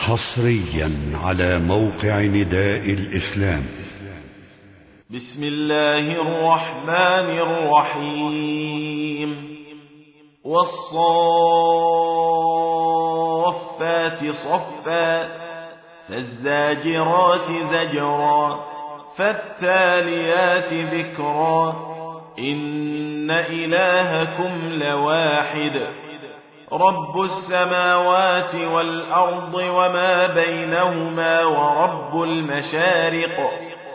حصريا على موقع نداء الإسلام. بسم الله الرحمن الرحيم. والصافات صفا فالزاجرات زجرا فالتاليات ذكرا إن إلهكم لواحد رب السماوات والأرض وما بينهما ورب المشارق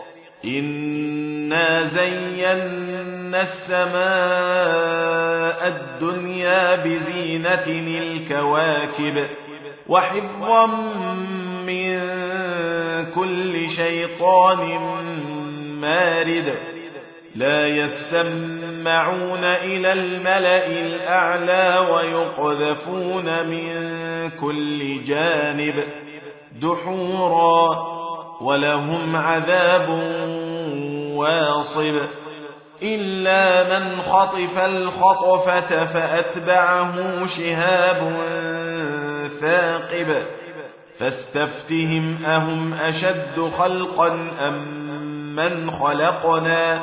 إنا زينا السماء الدنيا بزينة الكواكب وحفظا من كل شيطان مارد لا يسمعون إلى الملأ الأعلى ويقذفون من كل جانب دحورا ولهم عذاب واصب إلا من خطف الخطفة فأتبعه شهاب ثاقب فاستفتهم أهم أشد خلقا أم من خلقنا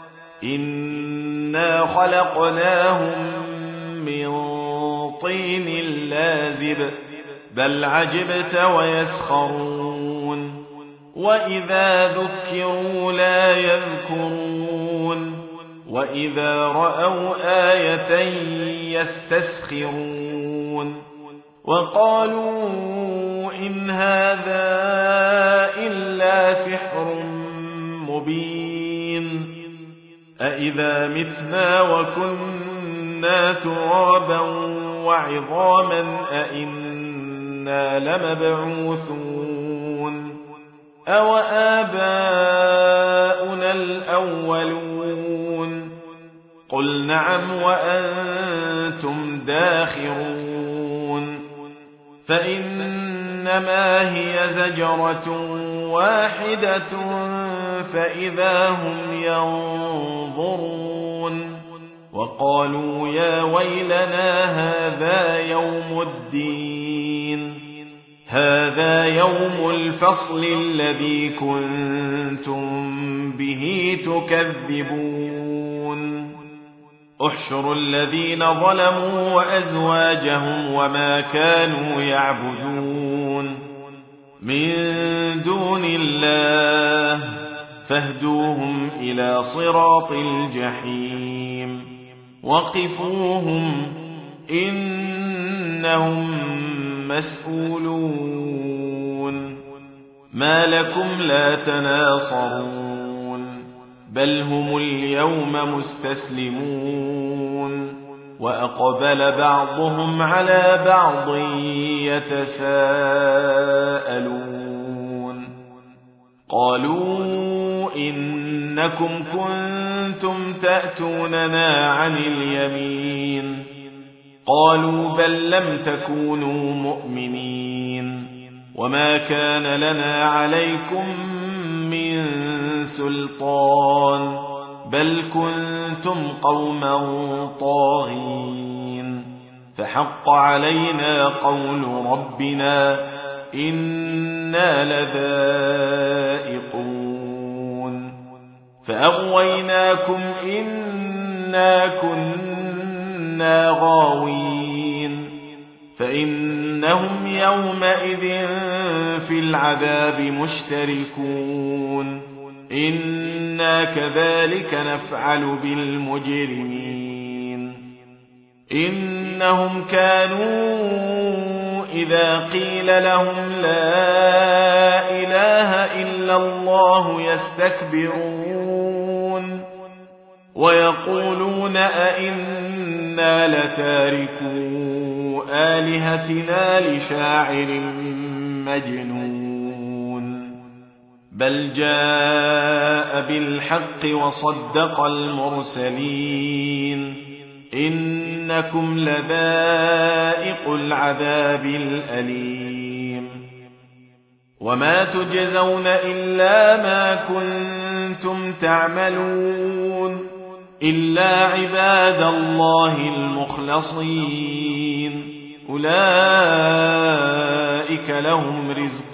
إنا خلقناهم من طين لازب بل عجبت ويسخرون وإذا ذكروا لا يذكرون وإذا رأوا آية يستسخرون وقالوا إن هذا إلا سحر مبين أإذا متنا وكنا ترابا وعظاما أإنا لمبعوثون أو آباؤنا الأولون قل نعم وأنتم داخرون فإنما هي زجرة واحدة فإذا هم ينظرون وقالوا يا ويلنا هذا يوم الدين هذا يوم الفصل الذي كنتم به تكذبون احشروا الذين ظلموا وأزواجهم وما كانوا يعبدون من دون الله فاهدوهم إلى صراط الجحيم وقفوهم إنهم مسؤولون ما لكم لا تناصرون بل هم اليوم مستسلمون وأقبل بعضهم على بعض يتساءلون قالوا إنكم كنتم تأتوننا عن اليمين قالوا بل لم تكونوا مؤمنين وما كان لنا عليكم من سلطان بل كنتم قوما طاغين فحق علينا قول ربنا إنا لذائقون فأغويناكم إنا كنا غاوين فإنهم يومئذ في العذاب مشتركون إنا كذلك نفعل بالمجرمين إنهم كانوا إذا قيل لهم لا إله إلا الله يستكبرون ويقولون أئنا لتاركو آلهتنا لشاعر مجنون بل جاء بالحق وصدق المرسلين إنكم لذائق العذاب الأليم وما تجزون إلا ما كنتم تعملون إلا عباد الله المخلصين أولئك لهم رزق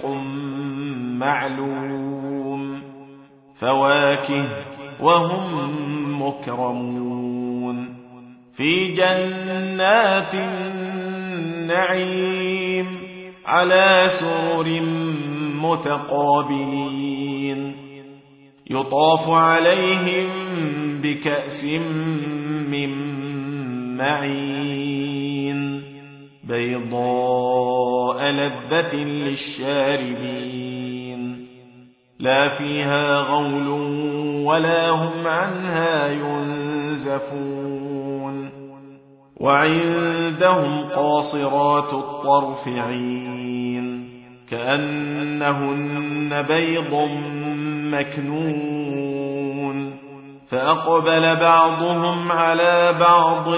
معلوم فواكه وهم مكرمون في جنات النعيم على سرر متقابلين يطاف عليهم بكأس من معين بيضاء لذة للشاربين لا فيها غول ولا هم عنها ينزفون وعندهم قاصرات الطرف عين كأنهن بيض مكنون فأقبل بعضهم على بعض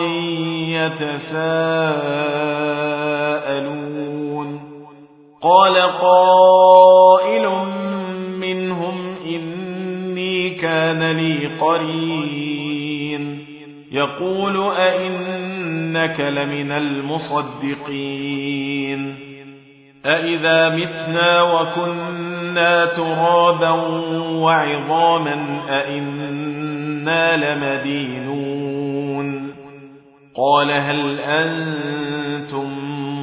يتساءلون قال قائل منهم إني كان لي قرين يقول أئنك لمن المصدقين أئذا متنا وكنا ترابا وعظاما أئنا لمدينون قال هل أنتم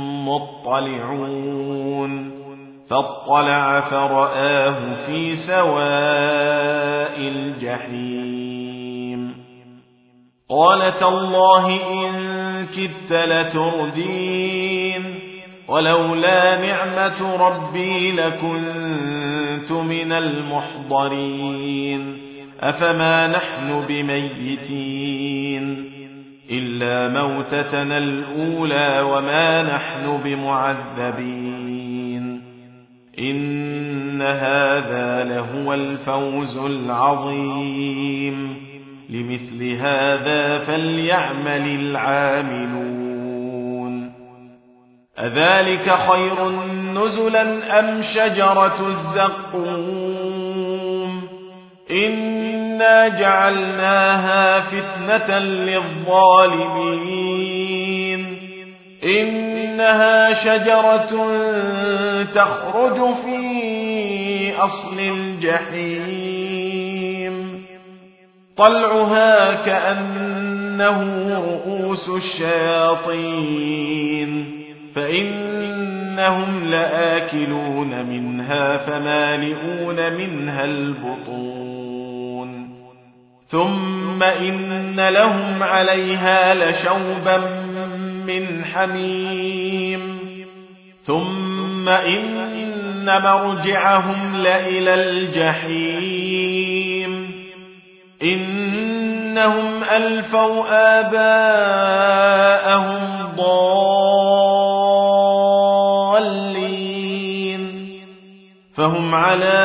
مطلعون فاطلع فرآه في سواء الجحيم قال تالله إن كدت لتردين ولولا نعمة ربي لكنت من المحضرين أفما نحن بميتين إلا موتتنا الأولى وما نحن بمعذبين إن هذا لهو الفوز العظيم لمثل هذا فليعمل العاملون أذلك خير نزلا أم شجرة الزقوم إنا جعلناها فتنة للظالمين إنها شجرة تخرج في أصل الجحيم طلعها كأنه رؤوس الشياطين فإنهم لآكلون منها فمالئون منها البطون ثم إن لهم عليها لشوبا من حميم ثم إن مرجعهم لإلى الجحيم إنهم ألفوا آباءهم ضالين فهم على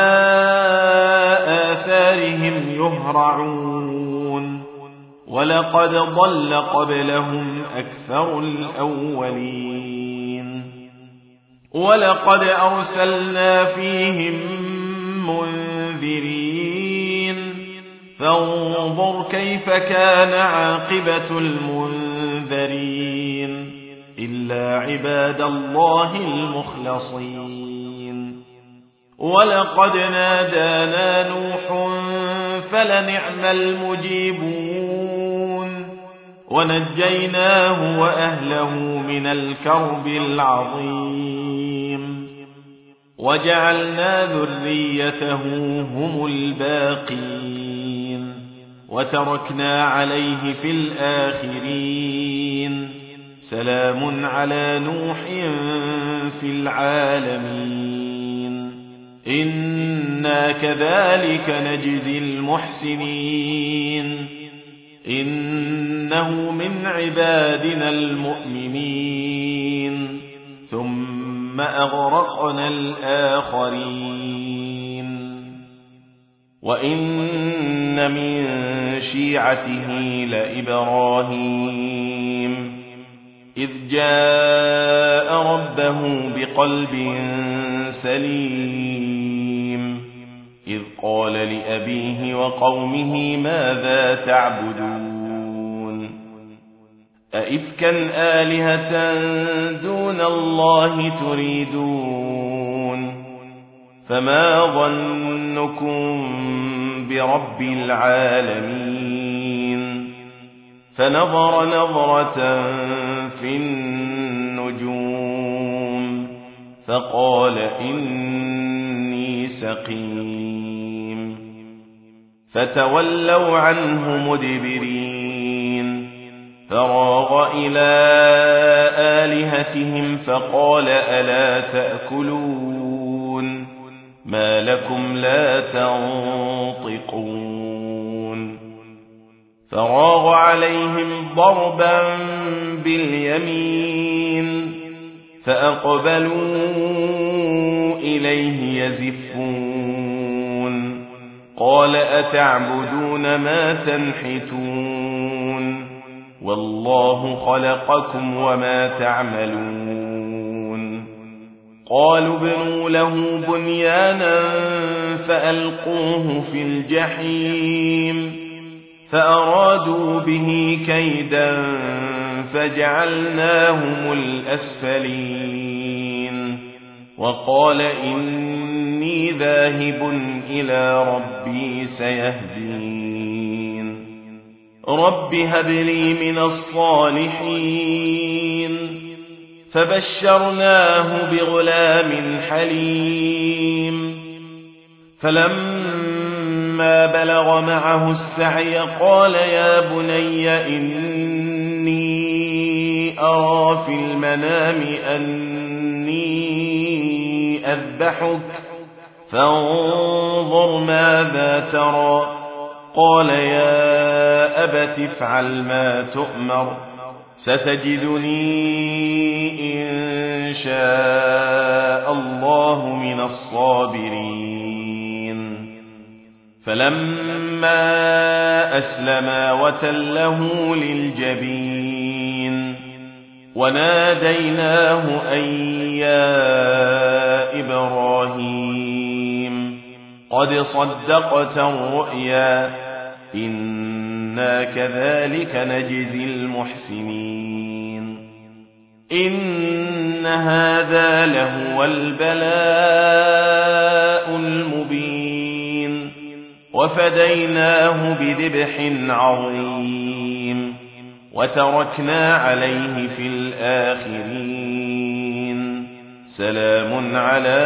آثارهم يهرعون ولقد ضل قبلهم أكثر الأولين ولقد أرسلنا فيهم منذرين فانظر كيف كان عاقبة المنذرين إلا عباد الله المخلصين ولقد نادانا نوح فلنعم المجيبون ونجيناه وأهله من الكرب العظيم وجعلنا ذريته هم الباقين وتركنا عليه في الآخرين سلام على نوح في العالمين إنا كذلك نجزي المحسنين إنه من عبادنا المؤمنين ثم أغرقنا الآخرين وإن من شيعته لإبراهيم إذ جاء ربه بقلب سليم إذ قال لأبيه وقومه ماذا تعبدون أئفكا آلهة دون الله تريدون فما ظنكم برب العالمين فنظر نظرة في النجوم فقال إني سقيم فتولوا عنه مدبرين فراغ إلى آلهتهم فقال ألا تأكلون ما لكم لا تنطقون فراغ عليهم ضربا باليمين فأقبلوا إليه يزفون قال أتعبدون ما تنحتون والله خلقكم وما تعملون قالوا ابنوا له بنيانا فألقوه في الجحيم فأرادوا به كيدا فجعلناهم الأسفلين وقال إني ذاهب إلى ربي سيهدين رب هب لي من الصالحين فبشرناه بغلام حليم فلما بلغ معه السعي قال يا بني إني أرى في المنام أني أذبحك فانظر ماذا ترى قال يا أبت افعل ما تؤمر ستجدني إن شاء الله من الصابرين فلما أسلما وتله للجبين وناديناه أن يا إبراهيم قد صدقت الرؤيا إنا كذلك نجزي المحسنين إن هذا لهو البلاء المبين وفديناه بذبح عظيم وتركنا عليه في الآخرين سلام على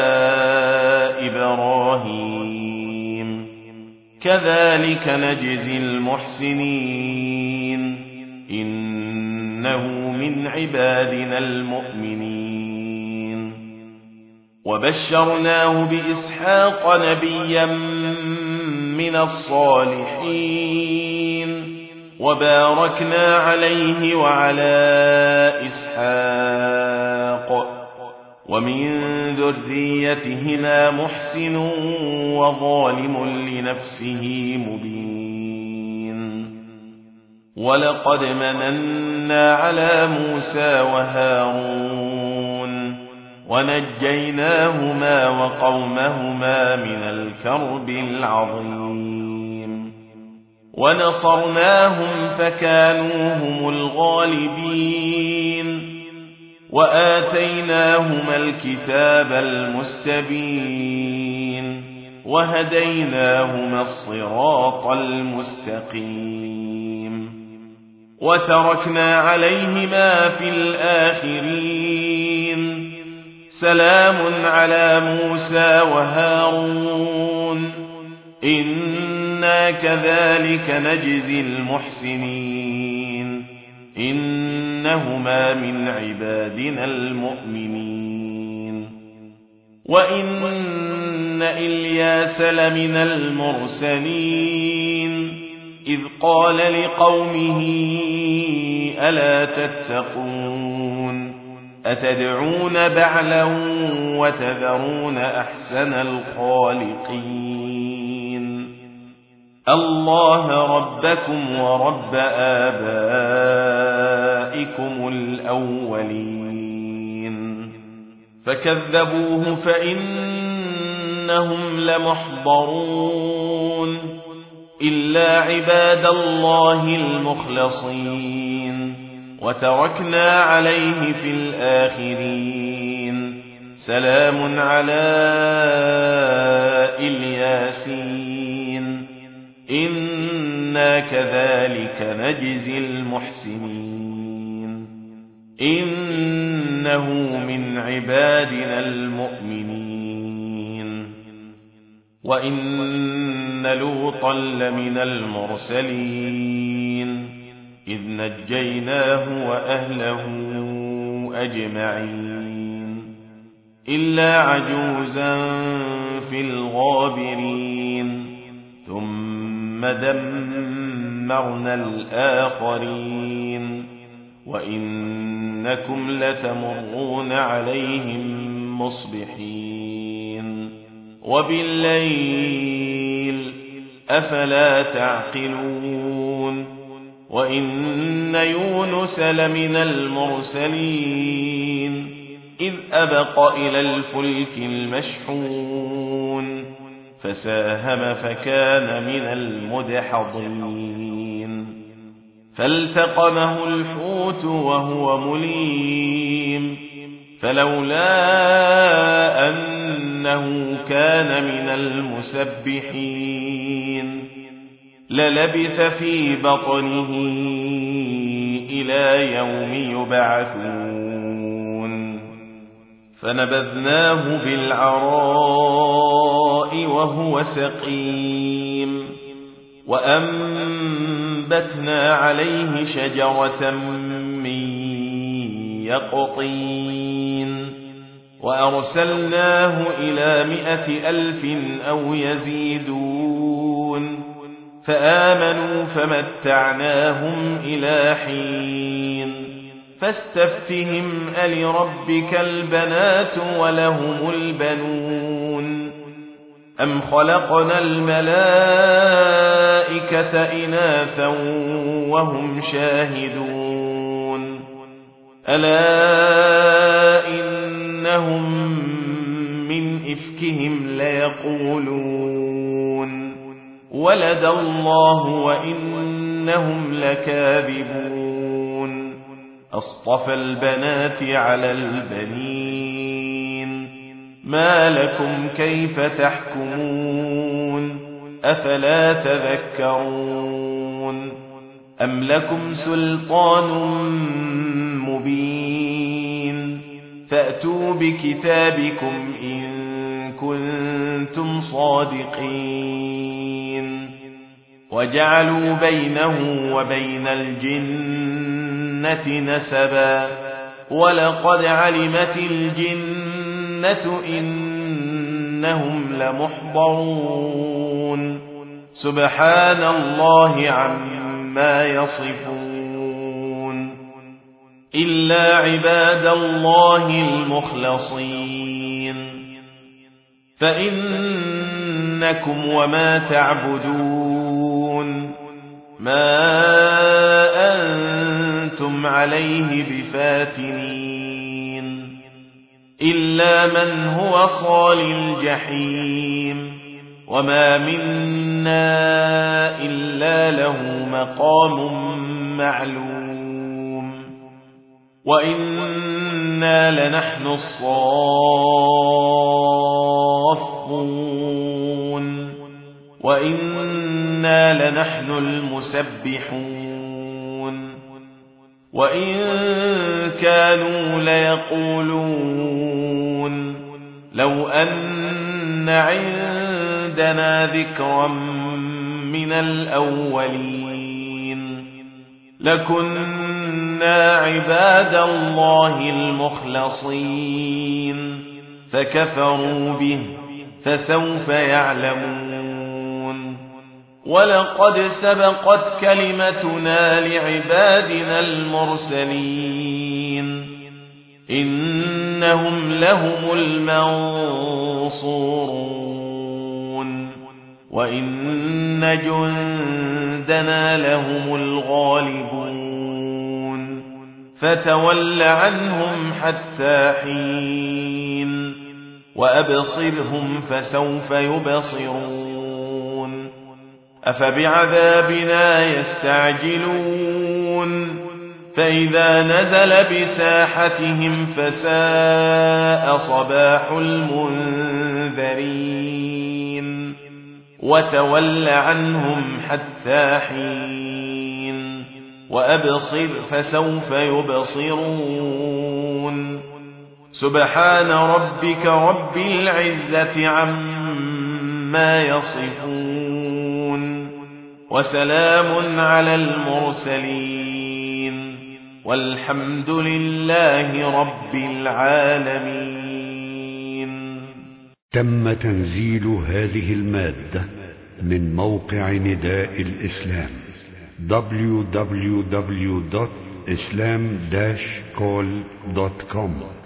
إبراهيم كذلك نجزي المحسنين إنه من عبادنا المؤمنين وبشرناه بإسحاق نبيا من الصالحين وباركنا عليه وعلى إسحاق ومن ذريتهما محسن وظالم لنفسه مبين ولقد مننا على موسى وهارون ونجيناهما وقومهما من الكرب العظيم ونصرناهم فكانوا هم الغالبين وآتيناهما الكتاب المستبين وهديناهما الصراط المستقيم وتركنا عليهما في الآخرين سلام على موسى وهارون إنا كذلك نجزي المحسنين إنهما من عبادنا المؤمنين وإن إلياس لمن المرسلين إذ قال لقومه ألا تتقون أتدعون بعلا وتذرون أحسن الخالقين الله ربكم ورب آبائكم الأولين فكذبوه فإنهم لمحضرون إلا عباد الله المخلصين وتركنا عليه في الآخرين سلام على الياسين إنا كذلك نجزي المحسنين إنه من عبادنا المؤمنين وإن لوطا لمن المرسلين إذ نجيناه وأهله أجمعين إلا عجوزا في الغابرين ثم دمرنا الآخرين وإنكم لتمرون عليهم مصبحين وبالليل أفلا تعقلون وإن يونس لمن المرسلين إذ أبق إلى الفلك المشحون فساهم فكان من المدحضين فالتقمه الحوت وهو مليم فلولا أنه كان من المسبحين للبث في بطنه إلى يوم يبعثون فنبذناه بالعراء وهو سقيم وأنبتنا عليه شجرة من يقطين وأرسلناه إلى 100,000 أو يزيدون فآمنوا فمتعناهم إلى حين فاستفتهم ألربك البنات ولهم البنون أم خلقنا الملائكة إناثا وهم شاهدون ألا إنهم من إفكهم ليقولون ولد الله وإنهم لكاذبون أصطفى البنات على البنين ما لكم كيف تحكمون أفلا تذكرون أم لكم سلطان مبين فأتوا بكتابكم إن كنتم صادقين وجعلوا بينه وبين الجنة نسبا ولقد علمت الجنة إنهم لمحضرون سبحان الله عما يصفون إلا عباد الله المخلصين فإنكم وما تعبدون ما أنتم عليه بفاتنين إلا من هو صال الجحيم وما منا إلا له مقام معلوم وإنا لنحن الصافون وإنا لنحن المسبحون وإن كانوا ليقولون لو أن عندنا ذكرا من الأولين لكنا عباد الله المخلصين فكفروا به فسوف يعلمون ولقد سبقت كلمتنا لعبادنا المرسلين إنهم لهم المنصورون وإن جندنا لهم الغالبون فتول عنهم حتى حين وأبصرهم فسوف يبصرون أفبعذابنا يستعجلون فإذا نزل بساحتهم فساء صباح المنذرين وتول عنهم حتى حين وأبصر فسوف يبصرون سبحان ربك رب العزة عما يصفون وسلام على المرسلين والحمد لله رب العالمين. تم تنزيل هذه المادة من موقع نداء الإسلام www.islam-call.com